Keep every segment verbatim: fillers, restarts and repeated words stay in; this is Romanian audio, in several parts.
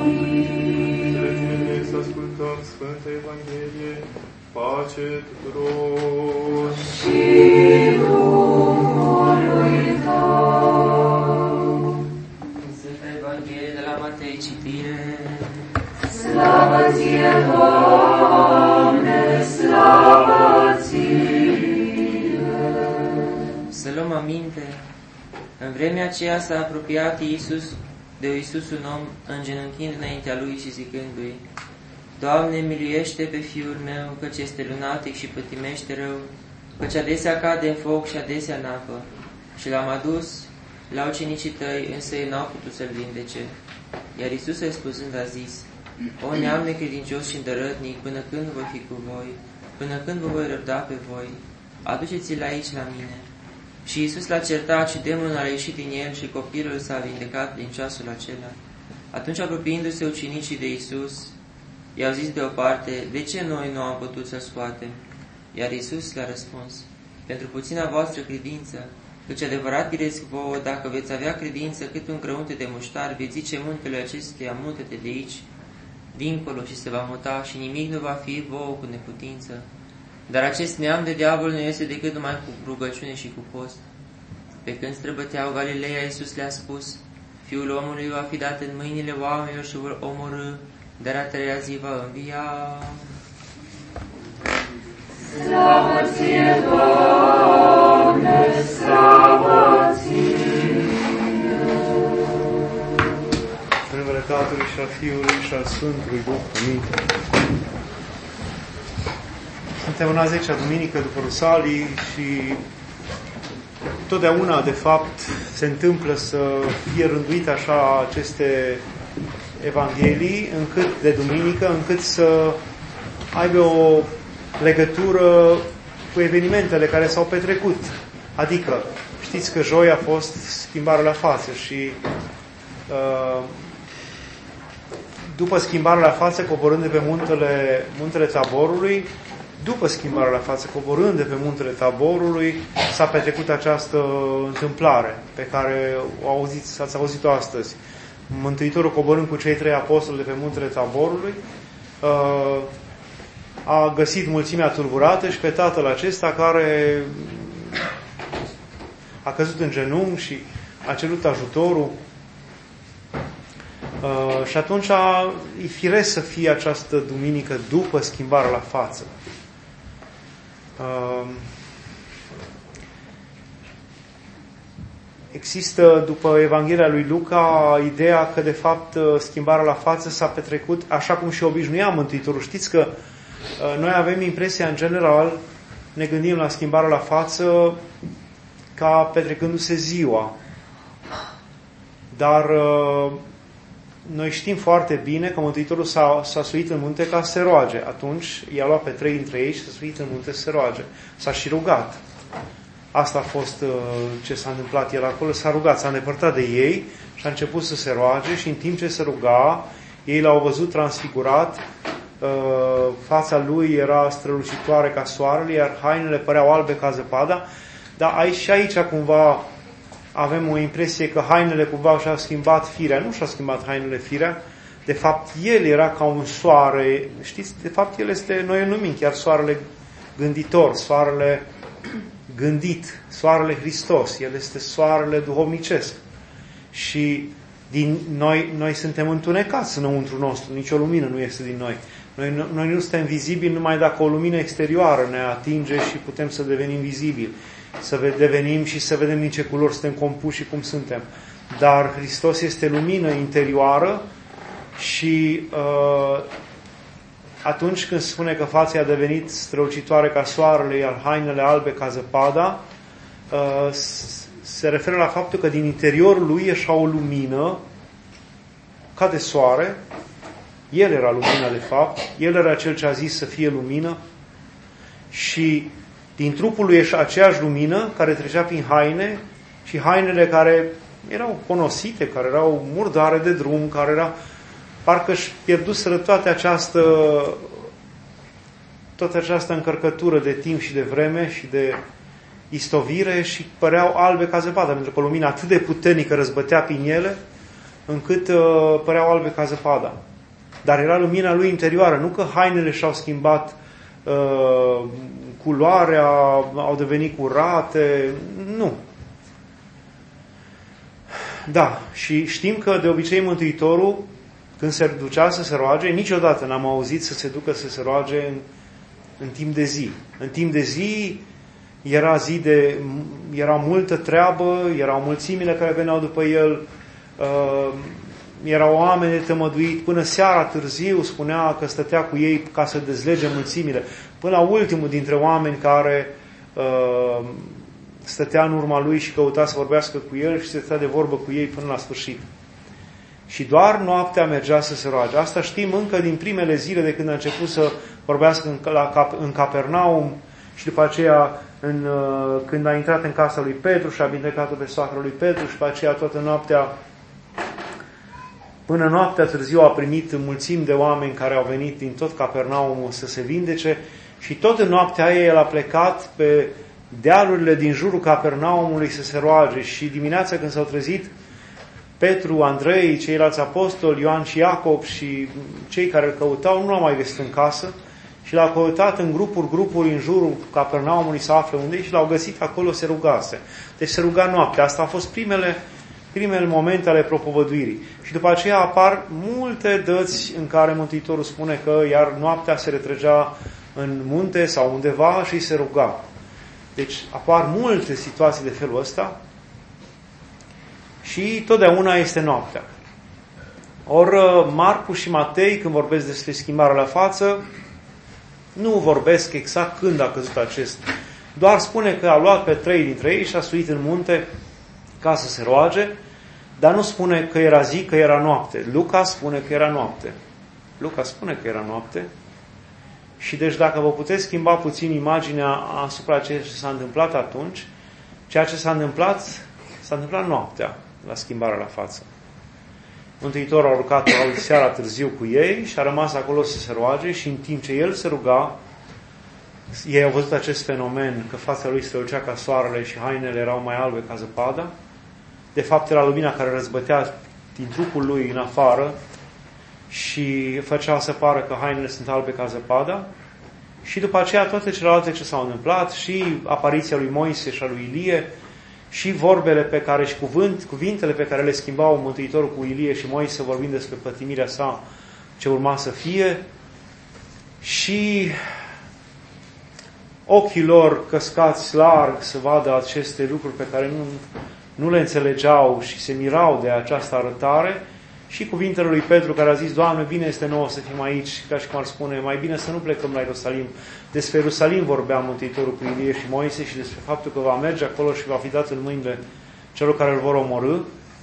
Înțelepciune să ascultăm Sfânta Evanghelie, pace tuturor. Și Duhului Tău. Sfânta Evanghelie de la Matei, citire. Slavă ție, Doamne, slavă ție. Să luăm aminte. În vremea aceea s-a apropiat Iisus de Iisus un om, îngenunchind înaintea lui și zicându-i: Doamne, miluiește pe fiul meu, căci este lunatic și pătimește rău, căci adesea cade în foc și adesea în apă. Și l-am adus la ucenicii tăi, însă ei n-au putut să-l vindece. Iar Iisus, răspunzând, a zis: O neam necredincios și îndărătnic, până când voi fi cu voi? Până când vă voi răbda pe voi? Aduceți-l aici la mine. Și Iisus l-a certat și demonul a ieșit din el și copilul s-a vindecat din ceasul acela. Atunci, apropiindu-se ucenicii de Iisus, i-au zis deoparte: De ce noi nu am putut să-l scoatem? Iar Iisus le-a răspuns: Pentru puțina voastră credință, căci adevărat gresc vouă, dacă veți avea credință cât un grăunte de muștar, veți zice muntele acesteia: mută-te de aici, dincolo, și se va muta, și nimic nu va fi vouă cu neputință. Dar acest neam de diavol nu este decât numai cu rugăciune și cu post. Pe când străbăteau Galileea, Iisus le-a spus: Fiul omului va fi dat în mâinile oamenilor și vor omorâ, dar a treia zi va învia. Slavă ție, Doamne, slavă ție. În numele Tatălui și al Fiului și al Sfântului Duh. Amin. Suntem în a zecea duminică după Rusalii și totdeauna, de fapt, se întâmplă să fie rânduite așa aceste evanghelii încât de duminică, încât să aibă o legătură cu evenimentele care s-au petrecut. Adică, știți că joi a fost schimbarea la față și uh, după schimbarea la față, coborând de pe muntele, muntele Taborului, după schimbarea la față, coborând de pe muntele Taborului, s-a petrecut această întâmplare pe care o auziți, ați auzit-o astăzi. Mântuitorul, coborând cu cei trei apostoli de pe muntele Taborului, a găsit mulțimea tulburată și pe tatăl acesta care a căzut în genunchi și a cerut ajutorul. Și atunci e firesc să fie această duminică după schimbarea la față. Există, după Evanghelia lui Luca, ideea că, de fapt, schimbarea la față s-a petrecut așa cum și obișnuia Mântuitorul. Știți că noi avem impresia, în general, ne gândim la schimbarea la față ca petrecându-se ziua. Dar noi știm foarte bine că Mântuitorul s-a, s-a suit în munte ca să se roage. Atunci i-a luat pe trei dintre ei și s-a suit în munte să se roage. S-a și rugat. Asta a fost uh, ce s-a întâmplat el acolo. S-a rugat, s-a îndepărtat de ei și a început să se roage și în timp ce se ruga, ei l-au văzut transfigurat. Uh, fața lui era strălucitoare ca soarele, iar hainele păreau albe ca zăpada. Dar aici, și aici cumva avem o impresie că hainele cumva și-au schimbat firea. Nu și-a schimbat hainele firea. De fapt, el era ca un soare. Știți, de fapt, el este, noi îl numim chiar soarele gânditor, soarele gândit, soarele Hristos. El este soarele duhovnicesc. Și din noi, noi suntem întunecați înăuntru nostru. Nici o lumină nu este din noi. Noi, noi nu suntem vizibili numai dacă o lumină exterioară ne atinge și putem să devenim vizibili. Să devenim și să vedem din ce culori suntem compuși și cum suntem. Dar Hristos este lumină interioară și uh, atunci când spune că fața a devenit strălucitoare ca soarele, iar hainele albe ca zăpada, uh, se referă la faptul că din interiorul lui ieșea o lumină ca de soare. El era lumina, de fapt. El era cel ce a zis să fie lumină și din trupul lui ieșea aceeași lumină care trecea prin haine și hainele care erau ponosite, care erau murdare de drum, care erau, parcă își pierduseră toată această, toată această încărcătură de timp și de vreme și de istovire și păreau albe ca zăpadă, pentru că lumina atât de puternică răzbătea prin ele, încât uh, păreau albe ca zăpada. Dar era lumina lui interioară, nu că hainele și-au schimbat uh, culoarea, au devenit curate, nu. Da, și știm că de obicei Mântuitorul, când se ducea să se roage, niciodată n-am auzit să se ducă să se roage în, în timp de zi. În timp de zi era zi de, era multă treabă, erau mulțimile care veneau după el, uh, erau oameni de tămăduit, până seara târziu spunea că stătea cu ei ca să dezlege mulțimile, până la ultimul dintre oameni care uh, stătea în urma lui și căuta să vorbească cu el și stătea de vorbă cu ei până la sfârșit. Și doar noaptea mergea să se roage. Asta știm încă din primele zile de când a început să vorbească în, la, în Capernaum și după aceea în, când a intrat în casa lui Petru și a vindecat-o pe soacră lui Petru și după aceea toată noaptea, până noaptea târziu a primit mulțimi de oameni care au venit din tot Capernaumul să se vindece și tot în noaptea aia el a plecat pe dealurile din jurul Capernaumului să se roage și dimineața când s-au trezit Petru, Andrei, ceilalți apostoli, Ioan și Iacob și cei care îl căutau nu l-au mai găsit în casă și l-au căutat în grupuri, grupuri în jurul Capernaumului să afle unde și l-au găsit acolo, se rugase. Deci se ruga noaptea. Asta au fost primele, primele momente ale propovăduirii. Și după aceea apar multe dăți în care Mântuitorul spune că iar noaptea se retrăgea în munte sau undeva și se ruga. Deci apar multe situații de felul ăsta și totdeauna este noaptea. Ori Marcu și Matei, când vorbesc despre schimbarea la față, nu vorbesc exact când a căzut acest. Doar spune că a luat pe trei dintre ei și a suit în munte ca să se roage, dar nu spune că era zi, că era noapte. Luca spune că era noapte. Luca spune că era noapte. Și deci dacă vă puteți schimba puțin imaginea asupra ceea ce s-a întâmplat atunci, ceea ce s-a întâmplat, s-a întâmplat noaptea la schimbarea la față. Mântuitorul a urcat o seara târziu cu ei și a rămas acolo să se roage și în timp ce el se ruga, ei au văzut acest fenomen, că fața lui strălucea ca soarele și hainele erau mai albe ca zăpada. De fapt era lumina care răzbătea din trupul lui în afară și făcea să pară că hainele sunt albe ca zăpada. Și după aceea toate celelalte ce s-au întâmplat, și apariția lui Moise și a lui Ilie, și vorbele pe care, și cuvânt, cuvintele pe care le schimbau Mântuitorul cu Ilie și Moise vorbind despre pătimirea sa ce urma să fie, și ochii lor căscați larg să vadă aceste lucruri pe care nu, nu le înțelegeau și se mirau de această arătare, și cuvintele lui Petru care a zis: Doamne, bine este nouă să fim aici, ca și cum ar spune, mai bine să nu plecăm la Ierusalim. Despre Ierusalim vorbea Mântuitorul cu Ilie și Moise și despre faptul că va merge acolo și va fi dat în mâinile celor care îl vor omorî.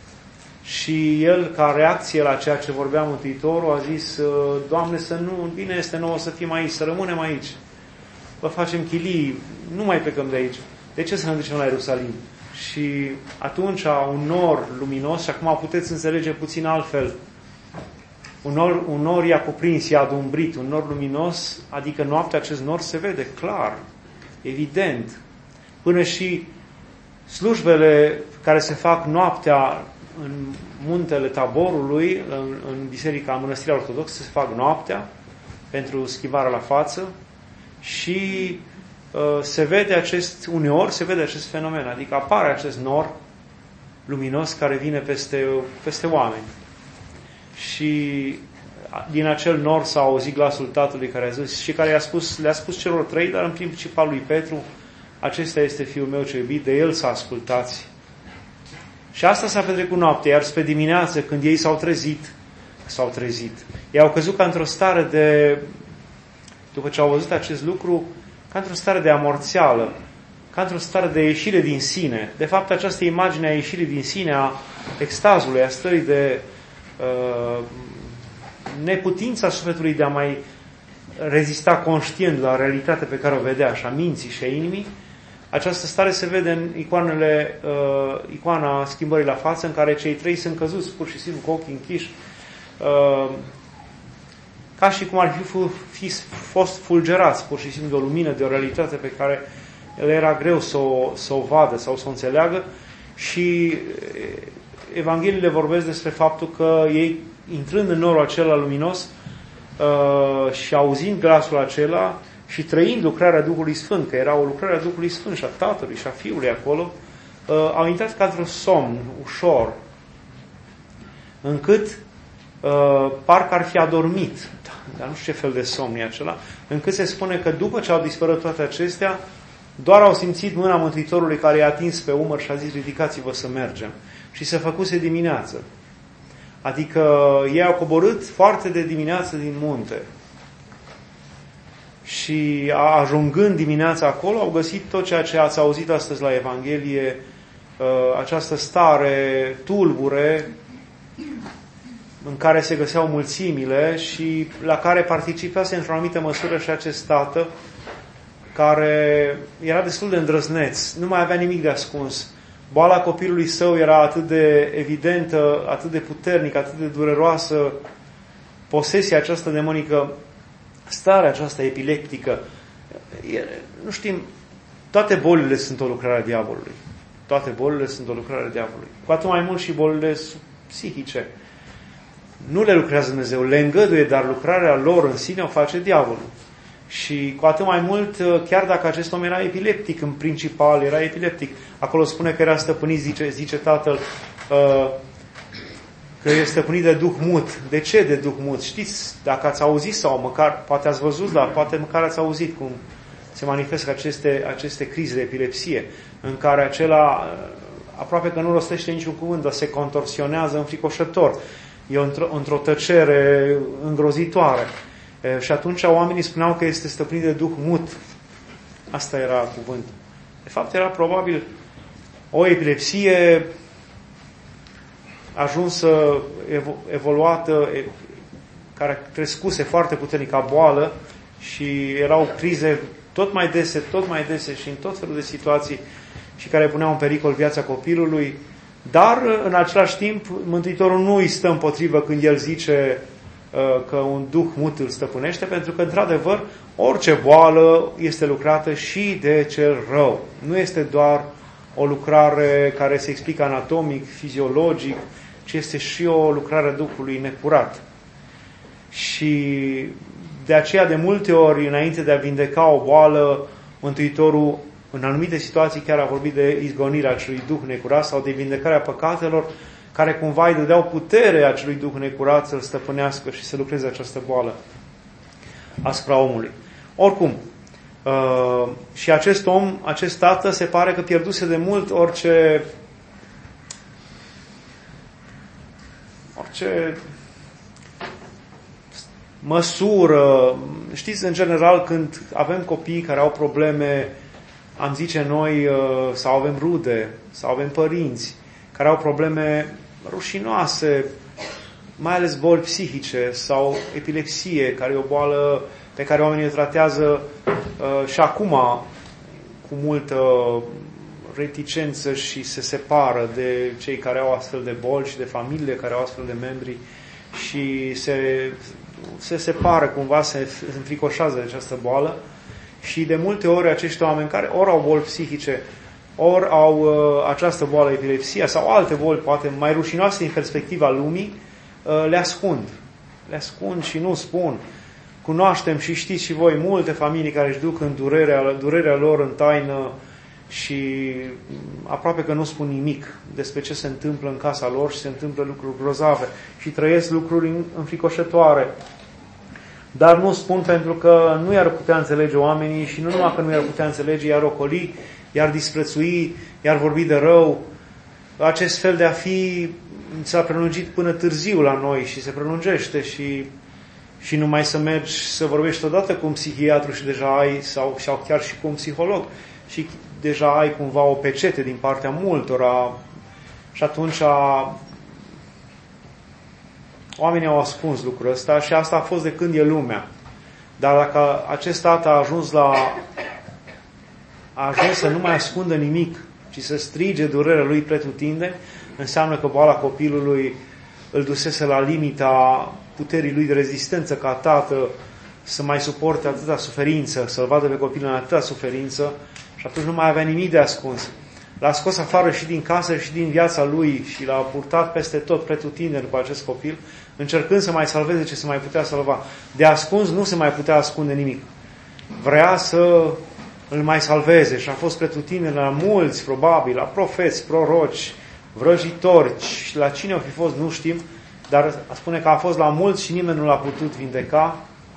Și el, ca reacție la ceea ce vorbea Mântuitorul, a zis: Doamne, să nu, bine este nouă să fim aici, să rămânem aici. Vă facem chilii, nu mai plecăm de aici. De ce să ne ducem la Ierusalim? Și atunci un nor luminos, și acum puteți înțelege puțin altfel, un nor, un nor i-a cuprins, i-a adumbrit, un nor luminos, adică noaptea acest nor se vede clar, evident. Până și slujbele care se fac noaptea în muntele Taborului, în, în biserica, în mănăstirea ortodoxă, se fac noaptea pentru schimbarea la față și se vede acest, uneori se vede acest fenomen, adică apare acest nor luminos care vine peste, peste oameni. Și din acel nor s-a auzit glasul Tatălui care a zis, și care i-a spus, le-a spus celor trei, dar în principal lui Petru: acesta este Fiul meu ce iubit, de el să ascultați. Și asta s-a petrecut noaptea, iar spre dimineață, când ei s-au trezit, s-au trezit. Ei au căzut ca într-o stare de, după ce au văzut acest lucru, ca într-o stare de amorțeală, ca într-o stare de ieșire din sine. De fapt, această imagine a ieșirii din sine, a extazului, a stării de uh, neputința sufletului de a mai rezista conștient la realitatea pe care o vedea, și a minții și a inimii, această stare se vede în icoanele, uh, icoana schimbării la față, în care cei trei sunt căzuți pur și simplu cu ochii închiși, uh, ca și cum ar fi, fi fost fulgerați pur și simplu de o lumină, de o realitate pe care le era greu să o, să o vadă sau să o înțeleagă, și Evangheliile vorbesc despre faptul că ei, intrând în norul acela luminos uh, și auzind glasul acela și trăind lucrarea Duhului Sfânt, că era o lucrare a Duhului Sfânt și a Tatălui și a Fiului acolo, uh, au intrat ca într-un somn ușor, încât uh, parcă ar fi adormit, dar nu știu ce fel de somn e acela, încât se spune că după ce au dispărut toate acestea, doar au simțit mâna Mântuitorului care i-a atins pe umăr și a zis, ridicați-vă să mergem. Și se făcuse dimineață. Adică ei au coborât foarte de dimineață din munte. Și ajungând dimineața acolo, au găsit tot ceea ce ați auzit astăzi la Evanghelie, această stare tulbure în care se găseau mulțimile și la care participase într-o anumită măsură și acest tată, care era destul de îndrăzneț, nu mai avea nimic de ascuns. Boala copilului său era atât de evidentă, atât de puternică, atât de dureroasă, posesia aceasta demonică, starea aceasta epileptică. Nu știm, toate bolile sunt o lucrare a diavolului. Toate bolile sunt o lucrare a diavolului. Cu atât mai mult și bolile psihice. Nu le lucrează Dumnezeu, le îngăduie, dar lucrarea lor în sine o face diavolul. Și cu atât mai mult, chiar dacă acest om era epileptic, în principal era epileptic, acolo spune că era stăpânit, zice, zice tatăl, că este stăpânit de duh mut. De ce de duh mut? Știți, dacă ați auzit sau măcar, poate ați văzut, dar poate măcar ați auzit cum se manifestă aceste, aceste crize de epilepsie, în care acela aproape că nu rostește niciun cuvânt, dar se contorsionează înfricoșător. E într-o, într-o tăcere îngrozitoare. E, și atunci oamenii spuneau că este stăpânit de duh mut. Asta era cuvântul. De fapt, era probabil o epilepsie ajunsă, evoluată, care crescuse foarte puternic ca boală și erau crize tot mai dese, tot mai dese și în tot felul de situații și care puneau în pericol viața copilului. Dar, în același timp, Mântuitorul nu îi stă împotrivă când el zice uh, că un duh mut îl stăpânește, pentru că, într-adevăr, orice boală este lucrată și de cel rău. Nu este doar o lucrare care se explică anatomic, fiziologic, ci este și o lucrare a Duhului necurat. Și de aceea, de multe ori, înainte de a vindeca o boală, Mântuitorul, în anumite situații, chiar a vorbit de izgonirea acelui duh necurat sau de vindecarea păcatelor, care cumva îi dădeau putere acelui duh necurat să-l stăpânească și să lucreze această boală asupra omului. Oricum, uh, și acest om, acest tată, se pare că pierduse de mult orice orice măsură. Știți, în general, când avem copii care au probleme, am zice noi, sau avem rude, sau avem părinți care au probleme rușinoase, mai ales boli psihice sau epilepsie, care e o boală pe care oamenii o tratează uh, și acum cu multă reticență și se separă de cei care au astfel de boli și de familiile care au astfel de membri și se, se separă cumva, se înfricoșează de această boală. Și de multe ori acești oameni care ori au boli psihice, ori au uh, această boală, epilepsia, sau alte boli, poate mai rușinoase din perspectiva lumii, uh, le ascund. Le ascund și nu spun. Cunoaștem și știți și voi multe familii care își duc în durerea, durerea lor în taină și aproape că nu spun nimic despre ce se întâmplă în casa lor și se întâmplă lucruri grozave și trăiesc lucruri înfricoșătoare. Dar nu spun pentru că nu i-ar putea înțelege oamenii și nu numai că nu i-ar putea înțelege, i-ar ocoli, i-ar disprețui, i-ar vorbi de rău. Acest fel de a fi s-a prelungit până târziu la noi și se prelungește și, și numai să mergi să vorbești odată cu un psihiatru și deja ai, sau, sau chiar și cu un psiholog, și deja ai cumva o pecete din partea multora și atunci a, oamenii au ascuns lucrul ăsta și asta a fost de când e lumea. Dar dacă acest tată a ajuns la a ajuns să nu mai ascundă nimic, ci să strige durerea lui pretutindeni, înseamnă că boala copilului îl dusese la limita puterii lui de rezistență ca tată să mai suporte atâta suferință, să-l vadă pe copil în atâta suferință și atunci nu mai avea nimic de ascuns. l-a scos afară și din casă și din viața lui și l-a purtat peste tot pretutindeni cu acest copil, încercând să mai salveze ce se mai putea salva. De ascuns nu se mai putea ascunde nimic. Vrea să îl mai salveze și a fost pretutindeni la mulți, probabil, la profeți, proroci, vrăjitori, și la cine o fi fost, nu știm, dar spune că a fost la mulți și nimeni nu l-a putut vindeca.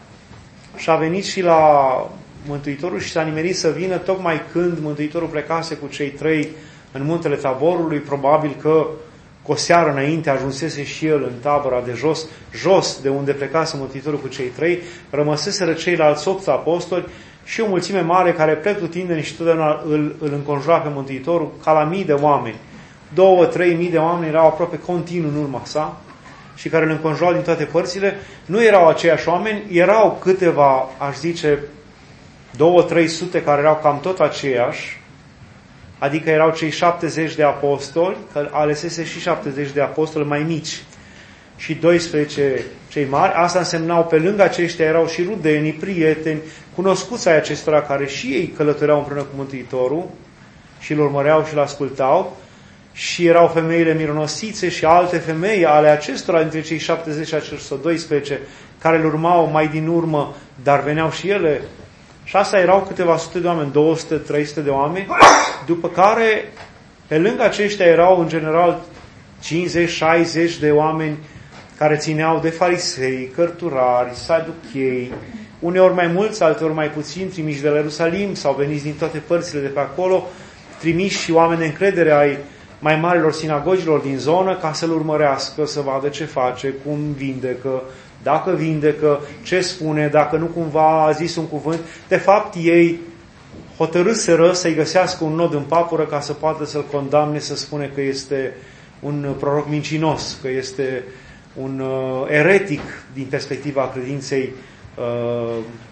Și a venit și la Mântuitorul și s-a nimerit să vină tocmai când Mântuitorul plecase cu cei trei în muntele Taborului, probabil că cu o seară înainte ajunsese și el în tabăra de jos, jos de unde plecase Mântuitorul cu cei trei, rămăseseră ceilalți opt apostoli și o mulțime mare care pretutindeni și totdeauna îl, îl înconjura pe Mântuitorul ca la mii de oameni. Două, trei mii de oameni erau aproape continuu în urma sa și care îl înconjurau din toate părțile. Nu erau aceiași oameni, erau câteva, aș zice, două, trei sute care erau cam tot aceiași, adică erau cei șaptezeci de apostoli, că alesese și șaptezeci de apostoli mai mici și doisprezece cei mari. Asta însemnau, pe lângă aceștia erau și rudenii, prieteni, cunoscuți ai acestora care și ei călătoreau împreună cu Mântuitorul și îl urmăreau și îl ascultau. Și erau femeile mironosițe și alte femei ale acestora dintre cei șaptezeci și acestor doisprezece care îl urmau mai din urmă, dar veneau și ele. Și asta erau câteva sute de oameni, două sute, trei sute de oameni, după care, pe lângă aceștia erau în general cincizeci șaizeci de oameni care țineau de farisei, cărturari, saduchei, uneori mai mulți, alteori mai puțini, trimiși de la Ierusalim sau veniți din toate părțile de pe acolo, trimiși și oameni de încredere ai mai marilor sinagogilor din zonă ca să-l urmărească, să vadă ce face, cum vindecă, dacă vindecă, ce spune, dacă nu cumva a zis un cuvânt. De fapt, ei hotărâseră să-i găsească un nod în papură ca să poată să-l condamne, să spune că este un proroc mincinos, că este un uh, eretic din perspectiva credinței uh,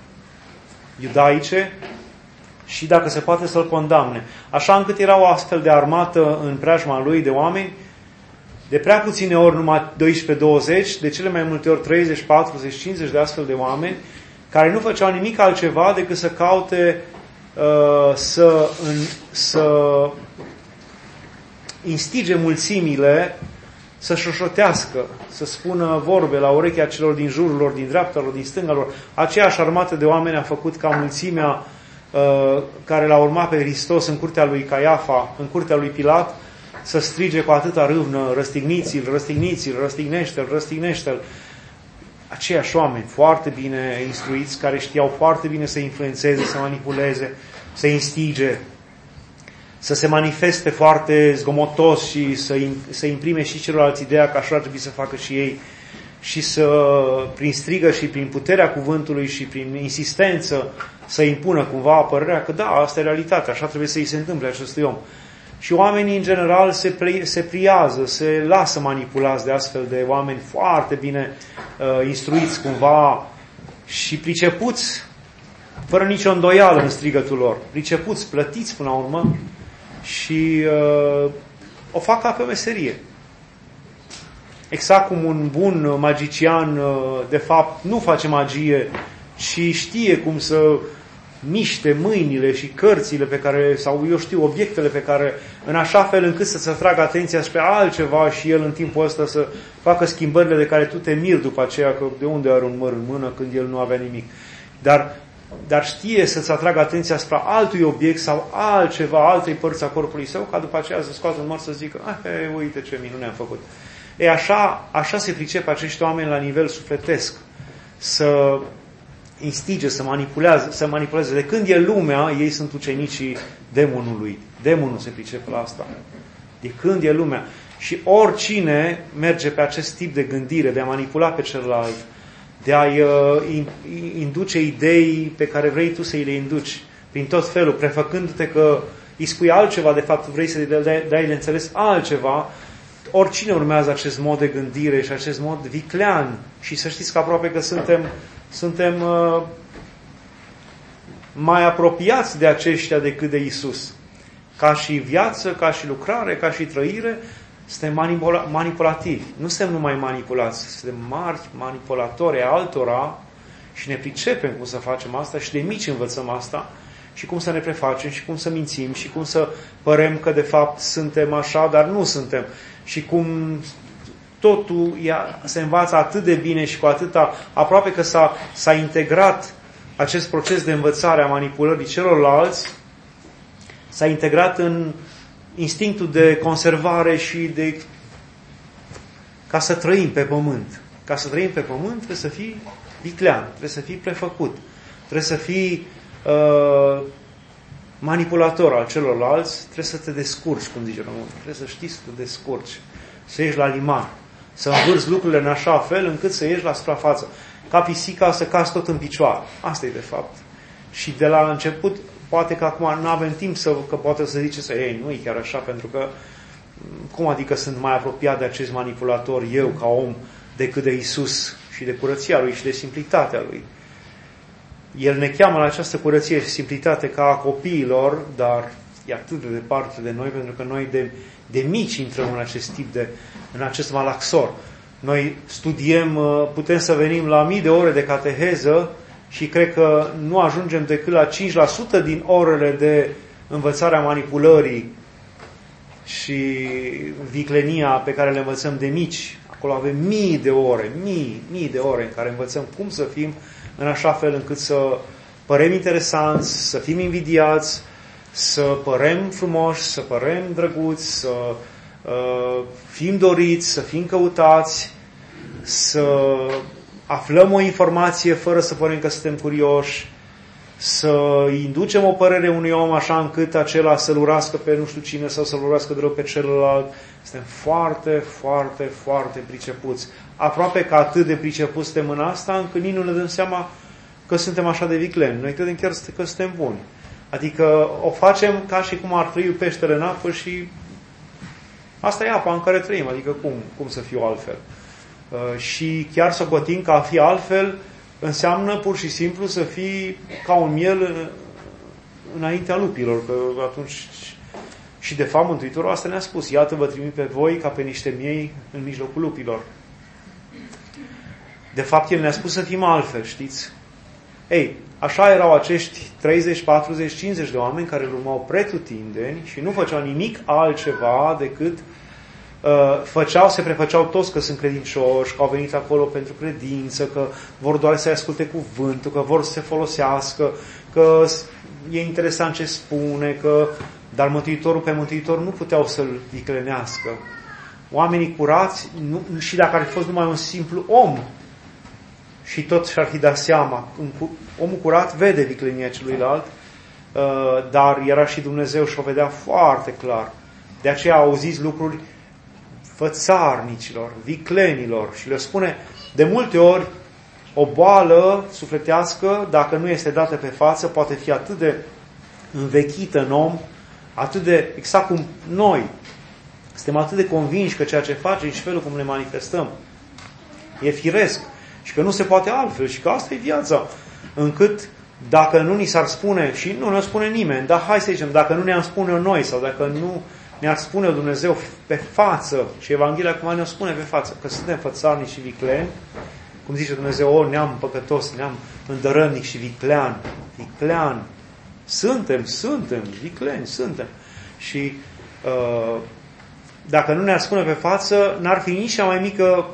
iudaice, și dacă se poate să-l condamne. Așa încât era o astfel de armată în preajma lui de oameni, de prea puține ori numai doisprezece douăzeci, de cele mai multe ori treizeci, patruzeci, cincizeci de astfel de oameni, care nu făceau nimic altceva decât să caute uh, să, în, să instige mulțimile să șoșotească, să spună vorbe la urechea celor din jurul lor, din dreapta lor, din stânga lor. Aceeași armată de oameni a făcut ca mulțimea care l-a urmat pe Hristos în curtea lui Caiafa, în curtea lui Pilat, să strige cu atâta râvnă: răstigniți-l, răstigniți-l, răstignește-l, răstignește-l. Aceiași oameni foarte bine instruiți, care știau foarte bine să influențeze, să manipuleze, să instige, să se manifeste foarte zgomotos și să, să imprime și celorlalți ideea că așa ar trebui să facă și ei, și să, prin strigă și prin puterea cuvântului și prin insistență, să impună cumva părerea că da, asta e realitatea, așa trebuie să îi se întâmple acestui om. Și oamenii, în general, se, pre, se pliază, se lasă manipulați de astfel de oameni foarte bine uh, instruiți cumva și pricepuți, fără nicio îndoială în strigătul lor. Pricepuți, plătiți până la urmă și uh, o fac ca pe o meserie. Exact cum un bun magician, de fapt, nu face magie, ci știe cum să miște mâinile și cărțile pe care, sau eu știu, obiectele pe care, în așa fel încât să-ți atragă atenția spre altceva și el în timpul ăsta să facă schimbările de care tu te miri după aceea, că de unde are un măr în mână când el nu avea nimic. Dar, dar știe să-ți atragă atenția spre altui obiect sau altceva, altei părți a corpului său, ca după aceea să scoată un măr să zică: ah, he, uite ce minune am făcut. E așa, așa se pricep acești oameni la nivel sufletesc, să instige, să manipulează, să manipuleze. De când e lumea, ei sunt ucenicii demonului. Demonul se pricepe la asta. De când e lumea. Și oricine merge pe acest tip de gândire, de a manipula pe celălalt, de a-i uh, induce idei pe care vrei tu să îi le induci, prin tot felul, prefăcându-te că îi spui altceva, de fapt vrei să-i dai de înțeles altceva. Oricine urmează acest mod de gândire și acest mod viclean, și să știți că aproape că suntem, suntem uh, mai apropiați de aceștia decât de Isus. Ca și viață, ca și lucrare, ca și trăire, suntem manipula- manipulativi. Nu suntem numai manipulați, suntem mari manipulatori ai altora și ne pricepem cum să facem asta și de mici învățăm asta și cum să ne prefacem și cum să mințim și cum să părem că de fapt suntem așa, dar nu suntem. Și cum totul ea, se învață atât de bine și cu atâta, aproape că s-a, s-a integrat acest proces de învățare a manipulării celorlalți, s-a integrat în instinctul de conservare și de ca să trăim pe pământ. Ca să trăim pe pământ trebuie să fii viclean, trebuie să fii prefăcut, trebuie să fii uh, manipulator al celorlalți, trebuie să te descurci, cum zice românul, trebuie să știi să te descurci, să ieși la liman, să învârți lucrurile în așa fel încât să ieși la suprafață. Ca pisica să cazi tot în picioare. Asta e de fapt. Și de la început, poate că acum nu avem timp să, că poate să zice să ei, nu e chiar așa, pentru că cum adică sunt mai apropiat de acest manipulator eu ca om decât de Isus și de curăția Lui și de simplitatea Lui. El ne cheamă la această curăție și simplitate ca a copiilor, dar e atât de departe de noi, pentru că noi de, de mici intrăm în acest tip de, în acest malaxor. Noi studiem, putem să venim la mii de ore de cateheză și cred că nu ajungem decât la cinci la sută din orele de învățare a manipulării și viclenia pe care le învățăm de mici. Acolo avem mii de ore, mii, mii de ore în care învățăm cum să fim în așa fel încât să părem interesanți, să fim invidiați, să părem frumoși, să părem drăguți, să uh, fim doriți, să fim căutați, să aflăm o informație fără să părem că suntem curioși, să inducem o părere unui om așa încât acela să-l urască pe nu știu cine sau să-l urască de rău pe celălalt. Suntem foarte, foarte, foarte pricepuți. Aproape că atât de pricepuți suntem în asta, încât nici nu ne dăm seama că suntem așa de vicleni. Noi credem chiar că suntem buni. Adică o facem ca și cum ar trăi peștele în apă și asta e apa în care trăim. Adică cum, cum să fiu altfel? Uh, și chiar să socotim că a fi altfel înseamnă pur și simplu să fii ca un miel înaintea lupilor, că atunci și de fapt Mântuitorul asta ne-a spus: iată vă trimit pe voi ca pe niște miei în mijlocul lupilor. De fapt El ne-a spus să fim altfel, știți? Ei, așa erau acești treizeci, patruzeci, cincizeci de oameni care îl urmau pretutindeni și nu făceau nimic altceva decât Uh, făceau, se prefăceau toți că sunt credincioși, că au venit acolo pentru credință, că vor doar să-i asculte cuvântul, că vor să se folosească, că e interesant ce spune, că... dar Mântuitorul pe Mântuitor nu puteau să-l viclenească. Oamenii curați, nu, și dacă ar fi fost numai un simplu om, și tot și-ar fi dat seama, omul curat vede viclenia celuilalt, uh, dar era și Dumnezeu și o vedea foarte clar. De aceea auziți lucruri fățarnicilor, viclenilor, și le spune de multe ori o boală sufletească, dacă nu este dată pe față, poate fi atât de învechită în om, atât de, exact cum noi suntem atât de convinși că ceea ce facem și felul cum ne manifestăm e firesc și că nu se poate altfel și că asta e viața, încât dacă nu ni s-ar spune, și nu ne spune nimeni, dar hai să zicem, dacă nu ne-am spune noi sau dacă nu ne-ar spune Dumnezeu pe față, și Evanghelia acum ne-o spune pe față, că suntem fățarnici și vicleni, cum zice Dumnezeu, o, neam păcătos, neam îndărănic și viclean, viclean, suntem, suntem, vicleni, suntem. Și uh, dacă nu ne-ar spune pe față, n-ar fi nici cea mai mică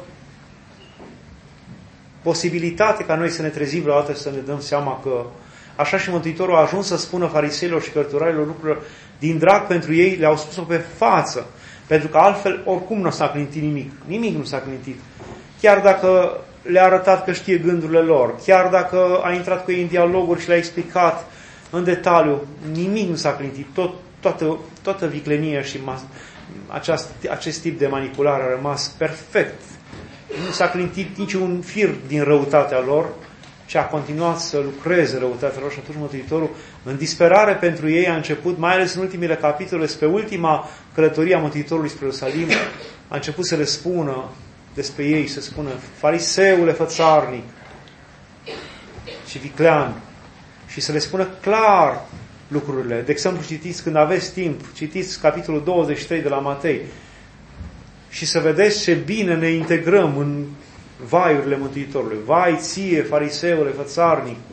posibilitate ca noi să ne trezim vreodată și să ne dăm seama că așa și Mântuitorul a ajuns să spună fariseilor și cărturarilor lucrurilor din drag pentru ei, le-au spus-o pe față. Pentru că altfel, oricum nu s-a clintit nimic. Nimic nu s-a clintit. Chiar dacă le-a arătat că știe gândurile lor, chiar dacă a intrat cu ei în dialoguri și le-a explicat în detaliu, nimic nu s-a clintit. Tot, toată, toată viclenia și mas, aceast, acest tip de manipulare a rămas perfect. Nu s-a clintit niciun fir din răutatea lor, și a continuat să lucreze răutatea lor. Și atunci Mântuitorul, în disperare pentru ei, a început, mai ales în ultimele capitole, spre ultima călătorie a Mântuitorului spre Ierusalim, a început să le spună despre ei, să spună: fariseule fățarnic și viclean, și să le spună clar lucrurile. De exemplu, citiți, când aveți timp, citiți capitolul douăzeci și trei de la Matei și să vedeți ce bine ne integrăm în vaiurile Mântuitorului. Vai ție, fariseule, fățarnic,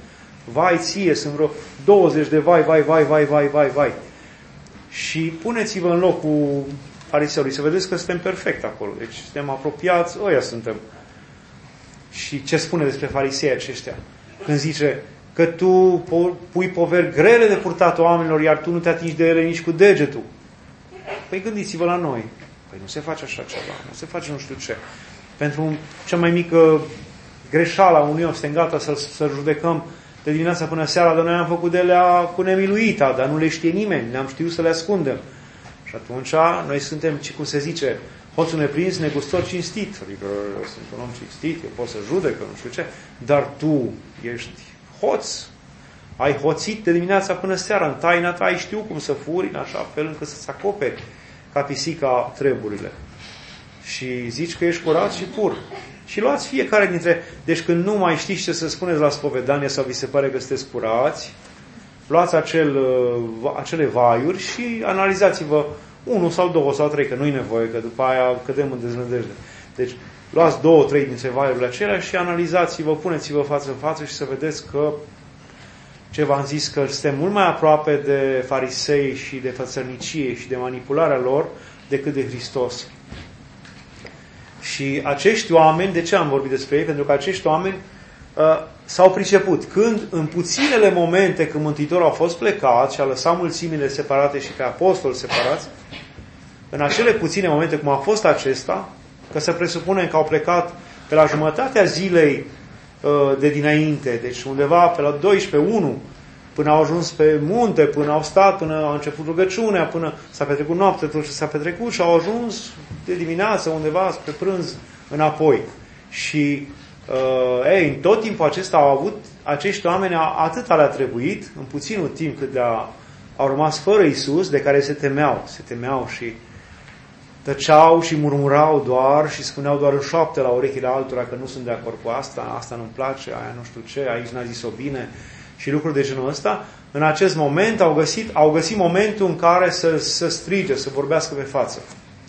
Vai ție, sunt vreo douăzeci de vai, vai, vai, vai, vai, vai, vai. Și puneți-vă în locul fariseului, să vedeți că suntem perfect acolo. Deci suntem apropiați, ăia suntem. Și ce spune despre farisei aceștia? Când zice că tu pui poveri grele de purtat oamenilor, iar tu nu te atingi de ele nici cu degetul. Păi gândiți-vă la noi. Păi nu se face așa ceva, nu se face nu știu ce. Pentru cea mai mică greșeală a unui om, suntem gata să-l, să-l judecăm de dimineața până seara, dar noi am făcut de alea cu nemiluita, dar nu le știe nimeni, ne-am știut să le ascundem. Și atunci noi suntem, cum se zice, hoțul neprins, negustor cinstit. Adică sunt un om cinstit, eu pot să judec, nu știu ce, dar tu ești hoț. Ai hoțit de dimineața până seara, în taina ta ai știu cum să furi, în așa fel încât să-ți acoperi ca pisica treburile. Și zici că ești curat și pur. Și luați fiecare dintre... Deci când nu mai știți ce să spuneți la spovedanie sau vi se pare că sunteți curați, luați acel, acele vaiuri și analizați-vă unul sau două sau trei, că nu-i nevoie, că după aia cădem în deznădejde. Deci luați două, trei dintre vaiurile acelea și analizați-vă, puneți-vă față în față și să vedeți că ce v-am zis, că suntem mult mai aproape de farisei și de fățărnicie și de manipularea lor decât de Hristos. Și acești oameni, de ce am vorbit despre ei? Pentru că acești oameni uh, s-au priceput. Când, în puținele momente când Mântuitorul a fost plecat și a lăsat mulțimile separate și pe apostoli separați, în acele puține momente cum a fost acesta, că se presupune că au plecat pe la jumătatea zilei uh, de dinainte, deci undeva pe la doisprezece, unu, până au ajuns pe munte, până au stat, până a început rugăciunea, până s-a petrecut noapte, tot ce s-a petrecut și au ajuns de dimineață undeva spre prânz înapoi. Și uh, ei, în tot timpul acesta au avut, acești oameni atâta le-a trebuit, în puținul timp cât de-a, au rămas fără Iisus, de care se temeau, se temeau și tăceau și murmurau doar și spuneau doar în șoapte la urechile altora că nu sunt de acord cu asta, asta nu-mi place, aia nu știu ce, aici n-a zis-o bine și lucruri de genul ăsta. În acest moment au găsit, au găsit momentul în care să, să strige, să vorbească pe față.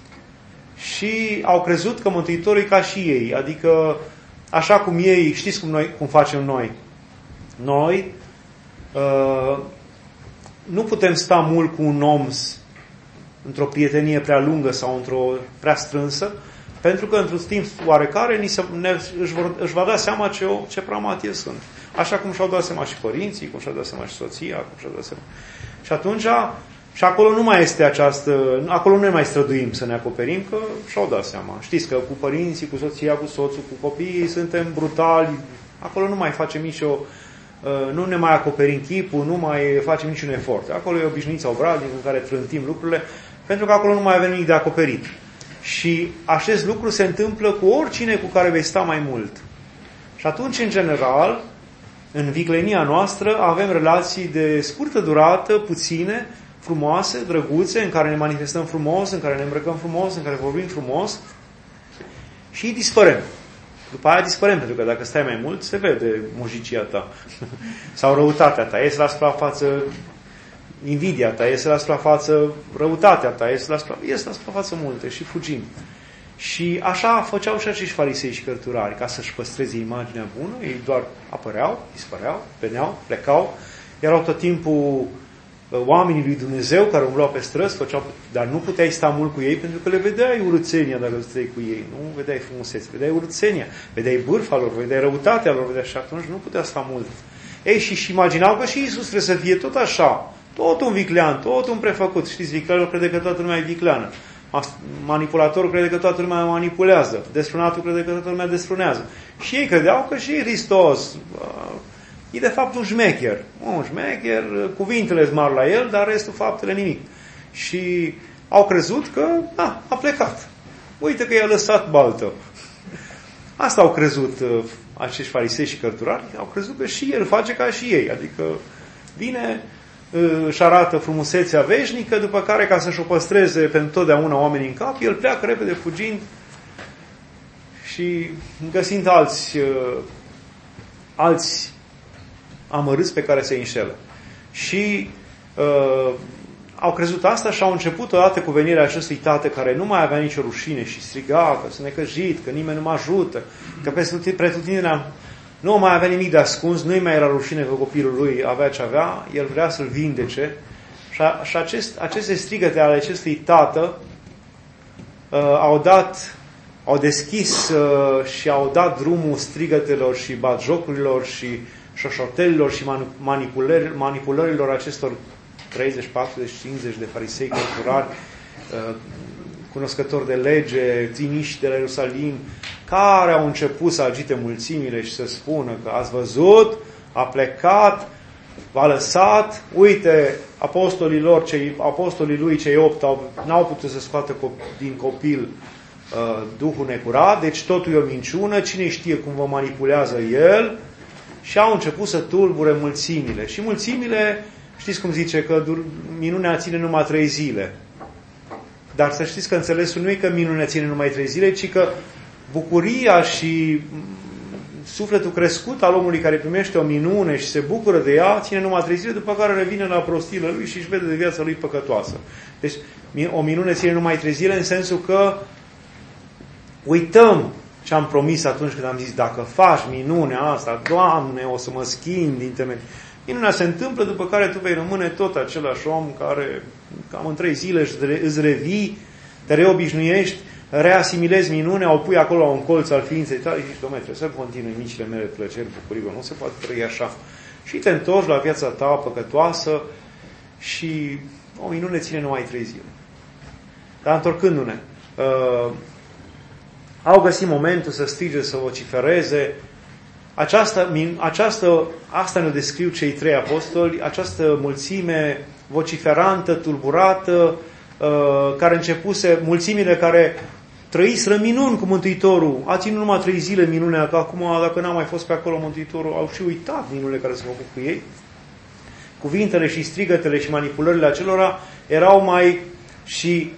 Și au crezut că Mântuitorul e ca și ei, adică așa cum ei, știți cum, noi, cum facem noi. Noi uh, nu putem sta mult cu un om într-o prietenie prea lungă sau într-o prea strânsă, pentru că într-un timp oarecare ni se, ne, își, vor, își va da seama ce, ce pramatie sunt. Așa cum și-au dat seama și părinții, cum și-au dat seama și soția, cum și-au dat seama. Și atunci, și acolo nu mai este această, acolo nu ne mai străduim să ne acoperim, că și-au dat seama. Știți că cu părinții, cu soția, cu soțul, cu copiii suntem brutali, acolo nu mai facem nicio, nu ne mai acoperim chipul, nu mai facem niciun efort. Acolo e obișnuința obraznică în care trântim lucrurile, pentru că acolo nu mai avem nimic de acoperit. Și acest lucru se întâmplă cu oricine cu care vei sta mai mult. Și atunci, în general, în viclenia noastră avem relații de scurtă durată, puține, frumoase, drăguțe, în care ne manifestăm frumos, în care ne îmbrăcăm frumos, în care vorbim frumos și dispărem. După aia dispărem, pentru că dacă stai mai mult, se vede mujicia ta sau răutatea ta. Iese la suprafață invidia ta, iese la suprafață răutatea ta, iese la suprafață, iese la suprafață multe și fugim. Și așa făceau și acești farisei și cărturari, ca să-și păstreze imaginea bună, ei doar apăreau, dispăreau, veneau, plecau, erau tot timpul oamenii lui Dumnezeu care umblau pe străzi, făceau, dar nu puteai sta mult cu ei pentru că le vedeai urâțenia dacă stai cu ei, nu vedeai frumusețe, vedeai urâțenia, vedeai bârfa lor, vedeai răutatea lor, vedeai și atunci nu putea sta mult. Ei, și, și imaginau că și Iisus trebuie să fie tot așa, tot un viclean, tot un prefăcut. Știți, vicleanul crede că toată lumea e vicleană. Manipulatorul crede că toată lumea manipulează. Desfrânatul crede că toată lumea desfrânează. Și ei credeau că și Hristos e de fapt un șmecher. Un șmecher, cuvintele sunt mari la el, dar restul faptele nimic. Și au crezut că a, a plecat. Uite că i-a lăsat baltă. Asta au crezut acești farisei și cărturari. Au crezut că și el face ca și ei. Adică vine, își arată frumusețea veșnică, după care, ca să-și o păstreze pentru totdeauna oamenii în cap, el pleacă repede fugind și găsind alți, alți amărâți pe care se înșelă. Și uh, au crezut asta și au început odată cu venirea acestui tată care nu mai avea nicio rușine și striga că sunt necăjit, că nimeni nu mă ajută, că pretutindeni am, nu mai avea nimic de ascuns, nu-i mai era rușine că copilul lui avea ce avea, el vrea să-l vindece. Și, a, și acest, aceste strigăte ale acestui tată uh, au dat, au deschis uh, și au dat drumul strigătelor și batjocurilor și șoșotelilor și manipulări, manipulărilor acestor treizeci, patruzeci, cincizeci de farisei cărturari, uh, cunoscători de lege, trimiși de la Ierusalim, care au început să agite mulțimile și să spună că ați văzut, a plecat, v-a lăsat, uite, apostolii lor, cei, apostolii lui, cei opt, au, n-au putut să scoată din copil uh, Duhul necurat, deci totul e o minciună, cine știe cum vă manipulează el, și au început să tulbure mulțimile. Și mulțimile, știți cum zice, că minunea ține numai trei zile. Dar să știți că înțelesul nu e că minunea ține numai trei zile, ci că bucuria și sufletul crescut al omului care primește o minune și se bucură de ea, ține numai trei zile, după care revine la prostiile lui și își vede de viața lui păcătoasă. Deci o minune ține numai trei zile în sensul că uităm ce am promis atunci când am zis, dacă faci minunea asta, Doamne, o să mă schimb din temeri. Minunea se întâmplă, după care tu vei rămâne tot același om care cam în trei zile îți revii, te reobișnuiești, reasimilezi minunea, o pui acolo la un colț al ființei tale și zici, Doamne, trebuie să continui micile mele plăceri, bucurii, nu se poate trăi așa. Și te întorci la viața ta păcătoasă și o minune ține numai trei zile. Dar întorcându-ne, uh, au găsit momentul să strige, să vocifereze. Această, această, asta ne descriu cei trei apostoli, această mulțime vociferantă, tulburată, uh, care începuse, mulțimile care trăiseră minuni cu Mântuitorul. A ținut numai trei zile minunea, că acum, dacă n-a mai fost pe acolo Mântuitorul, au și uitat minunile care s-au făcut cu ei. Cuvintele și strigătele și manipulările acelora erau mai și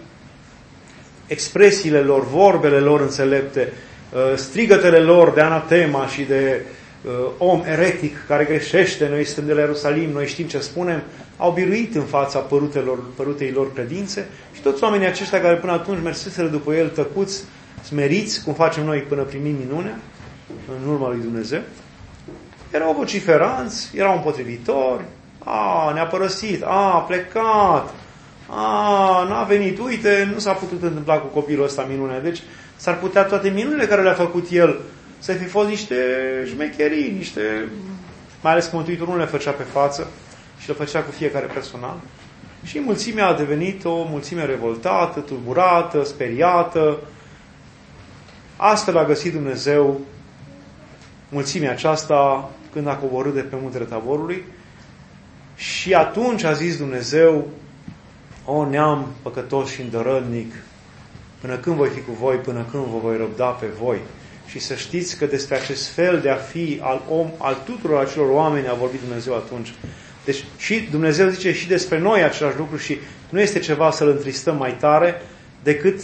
expresiile lor, vorbele lor înțelepte, strigătele lor de anatema și de uh, om eretic care greșește, noi suntem de la Ierusalim, noi știm ce spunem, au biruit în fața părutelor, părutei lor credințe și toți oamenii aceștia care până atunci merseseră după el tăcuți, smeriți, cum facem noi până primim minunea în urma lui Dumnezeu, erau vociferanți, erau împotrivitori, a, ne-a părăsit, a, a plecat, a, n-a venit, uite, nu s-a putut întâmpla cu copilul ăsta minunea. Deci s-ar putea toate minunile care le-a făcut el să fi fost niște șmecherii, niște... mai ales că Mântuitorul nu le făcea pe față și le făcea cu fiecare personal. Și mulțimea a devenit o mulțime revoltată, tulburată, speriată. Astfel a găsit Dumnezeu mulțimea aceasta când a coborât de pe muntele Taborului și atunci a zis Dumnezeu, o neam păcătos și îndărătnic, până când voi fi cu voi, până când vă voi răbda pe voi. Și să știți că despre acest fel de a fi al om, al tuturor acelor oameni a vorbit Dumnezeu atunci. Deci și Dumnezeu zice și despre noi același lucru și nu este ceva să-L întristăm mai tare decât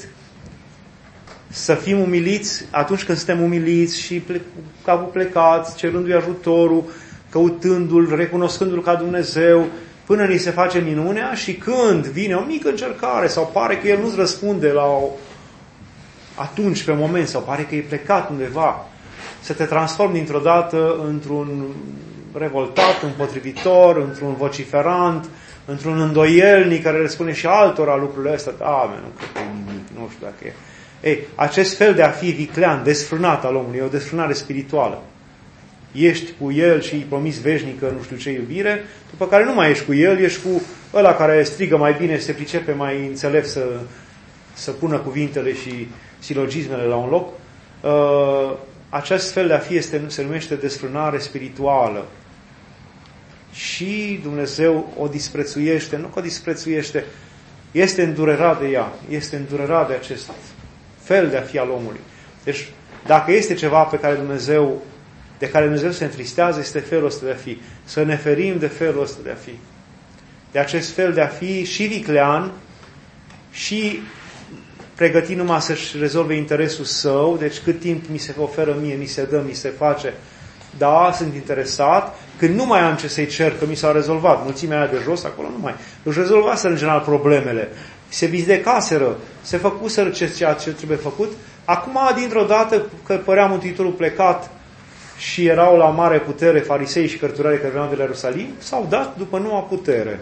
să fim umiliți atunci când suntem umiliți și ple- capul plecați, cerându-i ajutorul, căutându-L, recunoscându-L ca Dumnezeu, până ni se face minunea și când vine o mică încercare sau pare că El nu-ți răspunde la o... atunci, pe moment, sau pare că e plecat undeva, să te transformi dintr-o dată într-un revoltat, împotrivitor, într-un vociferant, într-un îndoielnic care le spune și altora lucrurile astea. Da, nu cred că e nimic, nu știu dacă e. Ei, acest fel de a fi viclean, desfrânat al omului, e o desfrânare spirituală. Ești cu el și îi promiți veșnică nu știu ce iubire, după care nu mai ești cu el, ești cu ăla care strigă mai bine, se pricepe mai înțelept să, să pună cuvintele și silogismele la un loc. Uh, acest fel de a fi este, se numește desfrânare spirituală. Și Dumnezeu o disprețuiește, nu că o disprețuiește, este îndurerat de ea, este îndurerat de acest fel de a fi al omului. Deci, dacă este ceva pe care Dumnezeu de care Dumnezeu se întristează, este felul ăsta de a fi. Să ne ferim de felul ăsta de a fi. De acest fel de a fi și viclean, și pregătit numai să-și rezolve interesul său, deci cât timp mi se oferă mie, mi se dă, mi se face, da, sunt interesat, când nu mai am ce să-i cer, că mi s-a rezolvat, mulțimea aia de jos, acolo nu mai. Își rezolvaseră în general problemele, se vindecaseră, se făcuseră ceea ce trebuie făcut. Acum, dintr-o dată, că părea Mântuitorul plecat, și erau la mare putere farisei și cărturarii care veneau de la Ierusalim, s-au dat după noua putere.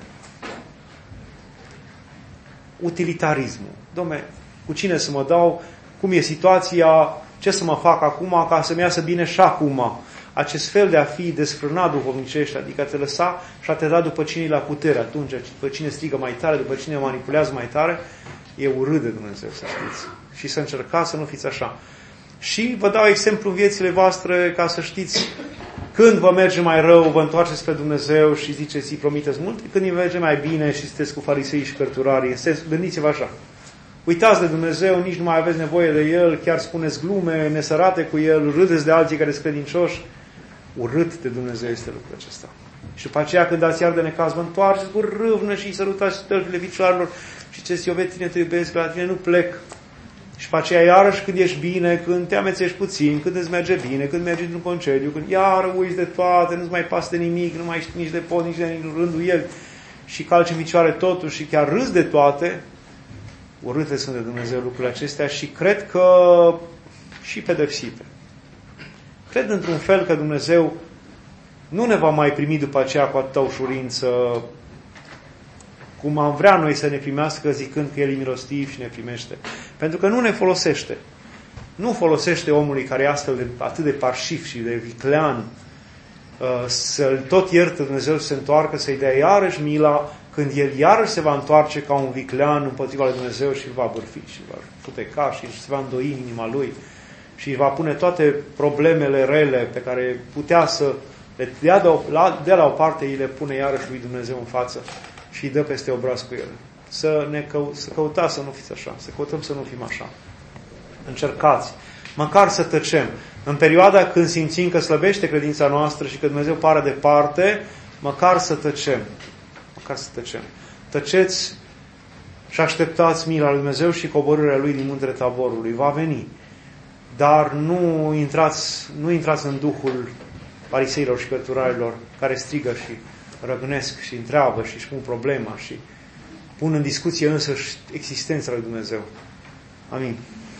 Utilitarismul. Dom'le, cu cine să mă dau, cum e situația, ce să mă fac acum ca să-mi iasă bine și acum. Acest fel de a fi desfrânat duhovnicește, adică a te lăsa și a te da după cine e la putere atunci, după cine strigă mai tare, după cine manipulează mai tare, e urât de Dumnezeu, să știți. Și să încercați să nu fiți așa. Și vă dau exemplu în viețile voastre ca să știți când vă merge mai rău, vă întoarceți spre Dumnezeu și ziceți, îi promiteți mult, când îi merge mai bine și sunteți cu farisei și cărturarii. Gândiți-vă așa. Uitați de Dumnezeu, nici nu mai aveți nevoie de El, chiar spuneți glume nesărate cu El, râdeți de alții care sunt credincioși. Urât de Dumnezeu este lucrul acesta. Și după aceea când dați iar de necaz, vă întoarceți cu râvnă și îi sărutați stălpile picioarelor și ziceți, eu pe tine te iubesc, la tine nu plec. Și după aceea iarăși când ești bine, când te amețești puțin, când îți merge bine, când mergi într-un concediu, când iară uiți de toate, nu-ți mai pasă de nimic, nu mai știi nici de pot, nici de rânduieli și calci în picioare totul și chiar râzi de toate, urâte sunt de Dumnezeu lucrurile acestea și cred că și pedepsite. Cred într-un fel că Dumnezeu nu ne va mai primi după aceea cu atâta ușurință cum am vrea noi să ne primească zicând că El e milostiv și ne primește. Pentru că nu ne folosește. Nu folosește omului care e astfel de, atât de parșif și de viclean să-l tot iertă Dumnezeu să se întoarcă, să-i dea iarăși mila când el iarăși se va întoarce ca un viclean împotriva lui Dumnezeu și îl va bârfi și va futeca și se va îndoi în inima lui și îi va pune toate problemele rele pe care putea să le dea, de la, de la o parte, îi le pune iarăși lui Dumnezeu în față și îi dă peste obraz cu el. Să, ne cău, să căutați să nu fiți așa, să căutăm să nu fim așa. Încercați, măcar să tăcem. În perioada când simțim că slăbește credința noastră și că Dumnezeu pare departe, măcar să tăcem. Măcar să tăcem. Tăceți și așteptați mila lui Dumnezeu și coborârea Lui din muntele Taborului. Va veni. Dar nu intrați, nu intrați în duhul fariseilor și cărturarilor care strigă și răgnesc și întreabă și își pun problema și pun în discuție însăși existența lui Dumnezeu. Amin.